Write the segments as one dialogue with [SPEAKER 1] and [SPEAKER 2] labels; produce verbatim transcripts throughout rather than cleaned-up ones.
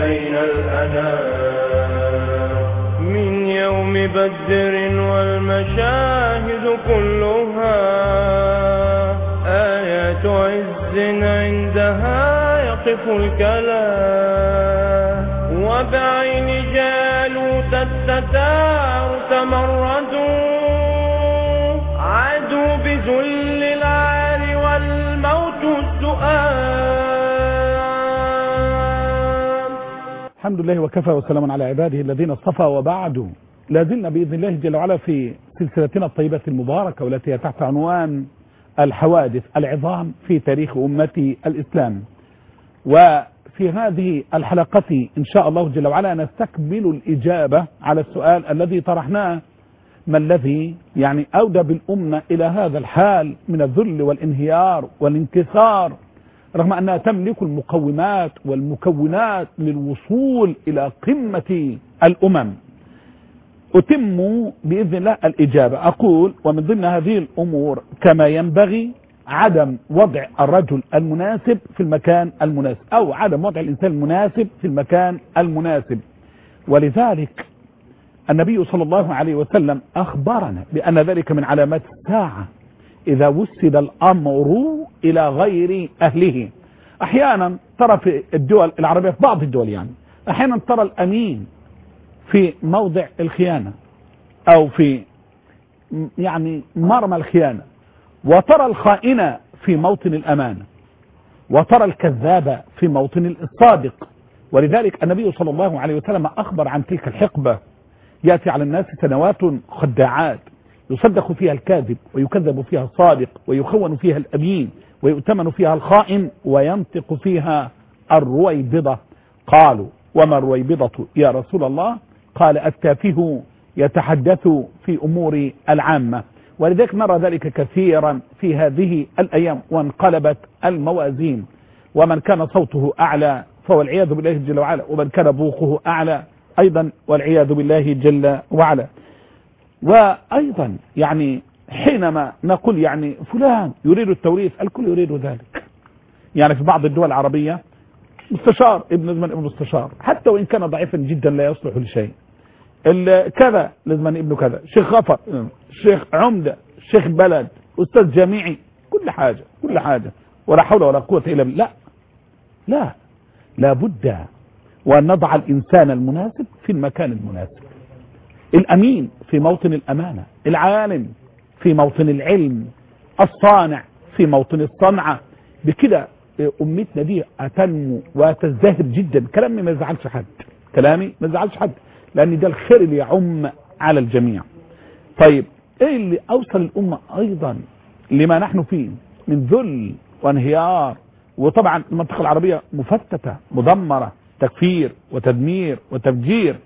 [SPEAKER 1] بين الأنام من يوم بدر والمشاهد كلها آيات عز عندها يقف الكلام وبعين جالوت التتار تمردوا عادوا بذل العار والموت السؤال.
[SPEAKER 2] الحمد لله وكفى وسلام على عباده الذين اصطفى، وبعد لا زلنا بإذن الله جل وعلا في سلسلتنا الطيبة المباركة والتي هي تحت عنوان الحوادث العظام في تاريخ أمة الإسلام. وفي هذه الحلقة إن شاء الله جل وعلا نستكمل الإجابة على السؤال الذي طرحناه: ما الذي يعني أودى بالأمة إلى هذا الحال من الذل والانهيار والانكسار رغم أنها تملك المقومات والمكونات للوصول إلى قمة الأمم؟ أتم بإذن الله الإجابة. أقول: ومن ضمن هذه الأمور كما ينبغي عدم وضع الرجل المناسب في المكان المناسب، أو عدم وضع الإنسان المناسب في المكان المناسب. ولذلك النبي صلى الله عليه وسلم أخبرنا بأن ذلك من علامات الساعة إذا وسد الأمر إلى غير أهله. أحيانا ترى في الدول العربية، في بعض الدول يعني، أحيانا ترى الأمين في موضع الخيانة أو في يعني مرمى الخيانة، وترى الخائنة في موطن الأمانة، وترى الكذاب في موطن الصادق. ولذلك النبي صلى الله عليه وسلم أخبر عن تلك الحقبة: يأتي على الناس سنوات خداعات يصدق فيها الكاذب ويكذب فيها الصادق ويخون فيها الأمين ويؤتمن فيها الخائن وينطق فيها الرويبضة. قالوا: وما الرويبضة يا رسول الله؟ قال: التافه يتحدث في أمور العامة. ولذلك نرى ذلك كثيرا في هذه الأيام، وانقلبت الموازين، ومن كان صوته أعلى فهو والعياذ بالله جل وعلا، ومن كان بوقه أعلى أيضا والعياذ بالله جل وعلا. وأيضا يعني حينما نقول يعني فلان يريد التوريث، الكل يريد ذلك. يعني في بعض الدول العربية مستشار ابن ابن ابن مستشار، حتى وإن كان ضعيفا جدا لا يصلح لشيء، كذا لازم ابنه كذا، شيخ غفر، شيخ عمدة، شيخ بلد، أستاذ جامعي، كل حاجة كل حاجة، ولا حول ولا قوة إلا بالله. لا لا لابد وأن نضع الإنسان المناسب في المكان المناسب. الأمين في موطن الأمانة، العالم في موطن العلم، الصانع في موطن الصنعة. بكده أمتنا دي أتنمو وتزدهر جدا. كلامي ما يزعلش حد، كلامي ما يزعلش حد، لأن ده الخير اللي يعم على الجميع. طيب إيه اللي أوصل الأمة أيضا لما نحن فيه من ذل وانهيار؟ وطبعا المنطقة العربية مفتتة مدمرة، تكفير وتدمير وتفجير،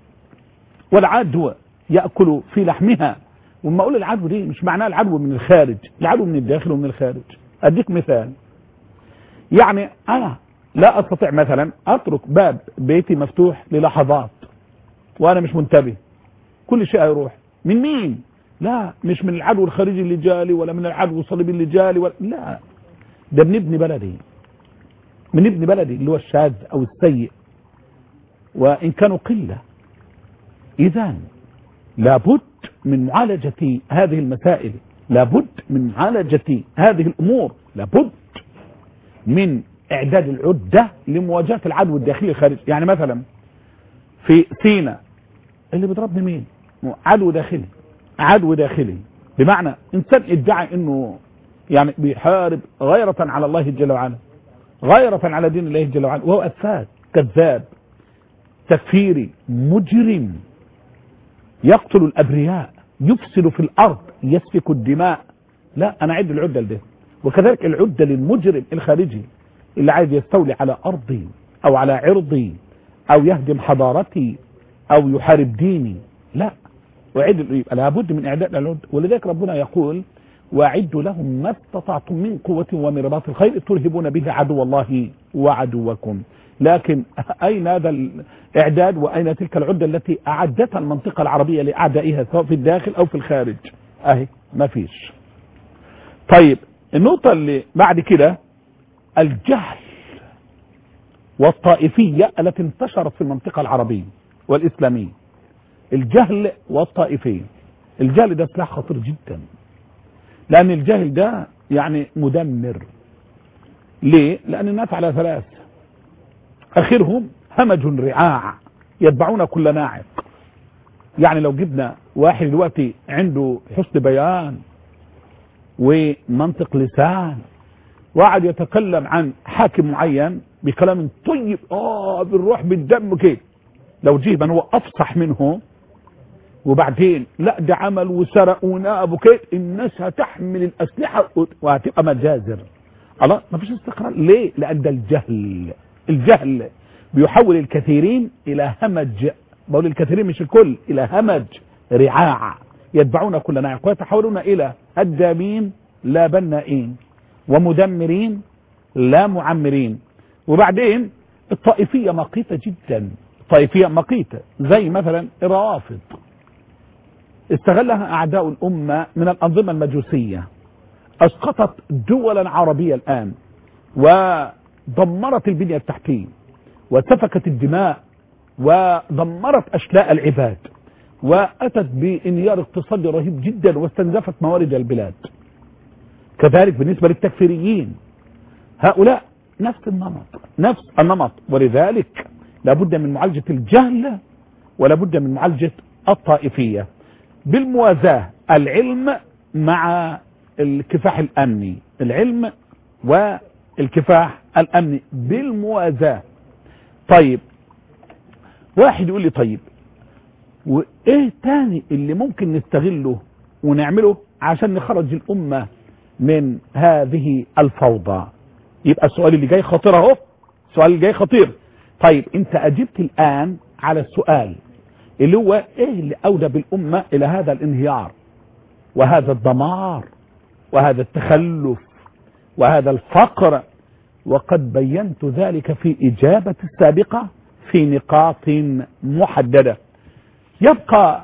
[SPEAKER 2] والعدو يأكل في لحمها. وما أقول العدو دي مش معناه العدو من الخارج، العدو من الداخل ومن الخارج. أديك مثال: يعني أنا لا أستطيع مثلا أترك باب بيتي مفتوح للحظات وأنا مش منتبه، كل شيء يروح من مين؟ لا، مش من العدو الخارجي اللي جالي، ولا من العدو الصليبي اللي جالي، ولا لا، ده من ابن بلدي، من ابن بلدي اللي هو الشاذ أو السيء، وإن كانوا قلة. إذن لابد من معالجة هذه المسائل، لابد من معالجة هذه الأمور، لابد من إعداد العدة لمواجهة العدو الداخلي الخارجي. يعني مثلا في سيناء اللي بيضربني مين؟ عدو داخلي، عدو داخلي، بمعنى إنسان ادعى إنه يعني بيحارب غيرة على الله جل وعلا، غيرة على دين الله جل وعلا، وهو أفاد كذاب تكفيري مجرم يقتل الأبرياء، يفسد في الأرض، يسفك الدماء. لا، أنا أعد العدة لده. وكذلك العدة للمجرم الخارجي اللي عايز يستولي على أرضي أو على عرضي أو يهدم حضارتي أو يحارب ديني. لا، وعد لابد من إعداد العدة. ولذلك ربنا يقول: وأعدوا لهم ما استطعتم من قوة ومن رباط الخيل ترهبون به عدو الله وعدوكم. لكن أين هذا الإعداد وأين تلك العدة التي أعدتها المنطقة العربية لأعدائها سواء في الداخل أو في الخارج؟ أهي ما فيش. طيب النقطة اللي بعد كده: الجهل والطائفية التي انتشرت في المنطقة العربية والإسلامية. الجهل والطائفية. الجهل ده سلاح خطير جدا، لأن الجهل ده يعني مدمر. ليه؟ لأن الناس على ثلاث، آخرهم همج رعاع يتبعون كل ناعق. يعني لو جبنا واحد دلوقتي عنده حسن بيان ومنطق لسان وقعد يتكلم عن حاكم معين بكلام طيب اه بالروح بالدم كده، لو جه من هو افصح منه وبعدين لا ده عمل وسرق وناب وكده، الناس هتحمل الاسلحه وهتبقى مجازر. الله، ما فيش استقرار. ليه؟ لان ده الجهل. الجهل بيحول الكثيرين الى همج، بقول الكثيرين مش الكل، الى همج رعاع يتبعون كل ناعق ويتحولون الى هدامين لا بنائين ومدمرين لا معمرين. وبعدين الطائفية مقيتة جدا، طائفية مقيتة زي مثلا الروافض، استغلها أعداء الأمة من الأنظمة المجوسية، أسقطت دولا عربية الآن ودمرت البنية التحتية وسفكت الدماء ودمرت أشلاء العباد وأتت بانهيار اقتصادي رهيب جدا واستنزفت موارد البلاد. كذلك بالنسبة للتكفيريين، هؤلاء نفس النمط نفس النمط ولذلك لابد من معالجة الجهل ولابد من معالجة الطائفية بالموازاة، العلم مع الكفاح الأمني، العلم والكفاح الأمني بالموازاة. طيب واحد يقول لي طيب وايه تاني اللي ممكن نستغله ونعمله عشان نخرج الأمة من هذه الفوضى؟ يبقى السؤال اللي جاي خطير اهو، السؤال اللي جاي خطير. طيب انت اجبت الان على السؤال اللي هو ايه اللي اودى بالامة الى هذا الانهيار وهذا الدمار وهذا التخلف وهذا الفقر، وقد بينت ذلك في اجابة السابقة في نقاط محددة. يبقى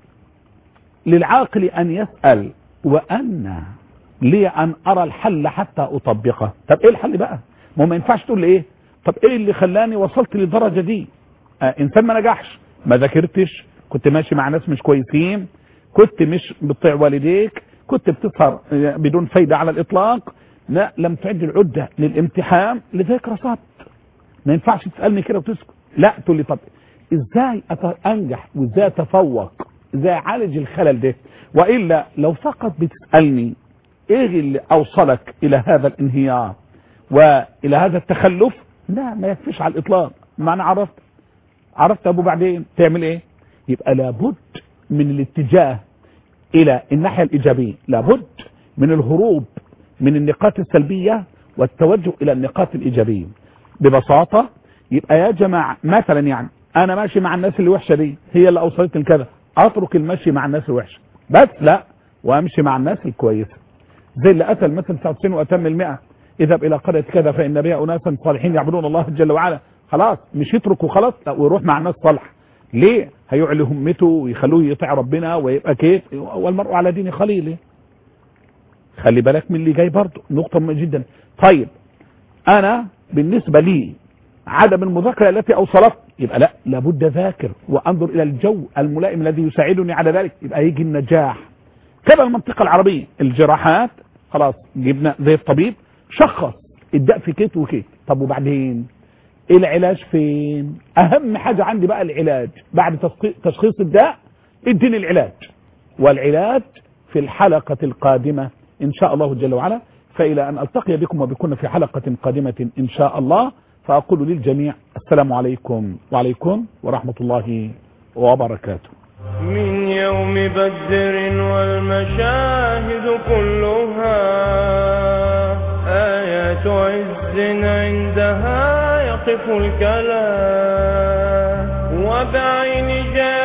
[SPEAKER 2] للعاقل ان يسأل وأن لي أن أرى الحل حتى أطبقه. طب إيه الحل بقى؟ ما ما ينفعش تقول لي إيه؟ طب إيه اللي خلاني وصلت للدرجة دي؟ آه إنسان ما نجحش، ما ذاكرتش، كنت ماشي مع ناس مش كويسين، كنت مش بتطيع والديك، كنت بتسهر بدون فايدة على الإطلاق، لا لم تعد العدة للامتحان لذلك رصدت. ما ينفعش تسألني كده وتسكت، لا تقول لي طب إزاي أنجح وإزاي أتفوق، إزاي أعالج الخلل ده؟ وإلا لو فقط بتسألني ايه اللي اوصلك الى هذا الانهيار والى هذا التخلف، لا ما يكفيش على الاطلاق. ما انا عرفت عرفت ابو بعدين تعمل ايه؟ يبقى لابد من الاتجاه الى الناحية الايجابية، لابد من الهروب من النقاط السلبية والتوجه الى النقاط الايجابية. ببساطة يبقى يا جماعة مثلا يعني انا ماشي مع الناس اللي وحشة دي هي اللي اوصلتني لكذا، اترك المشي مع الناس الوحشة بس، لا وامشي مع الناس الكويسة. زي اللي أتى المثل تسعة وتسعين وأتم المئة، اذهب إلى قرية كذا فإن بها أناسا صالحين يعبدون الله جل وعلا. خلاص مش يترك وخلاص، لا ويروح مع الناس صالحة. ليه؟ هيعلي همته ويخلوه يطيع ربنا ويبقى كيف، والمرء على دين خليله. خلي بالك من اللي جاي برضه، نقطة مهمة جدا. طيب أنا بالنسبة لي عدم المذاكرة التي أوصلت، يبقى لا لابد ذاكر وأنظر إلى الجو الملائم الذي يساعدني على ذلك، يبقى يجي النجاح. كما المنطقة العربية الجراحات خلاص جبنا زي الطبيب شخص الداء في كيت وكيت، طب وبعدين العلاج فين؟ اهم حاجة عندي بقى العلاج، بعد تشخيص الداء اديني العلاج، والعلاج في الحلقة القادمة ان شاء الله جل وعلا. فإلى أن ألتقي بكم وبكم في حلقة قادمة إن شاء الله، فأقول للجميع السلام عليكم وعليكم ورحمة الله وبركاته.
[SPEAKER 1] من يوم بدر والمشاهد كلها آيات عز عندها يقف الكلام، وبعين جاهد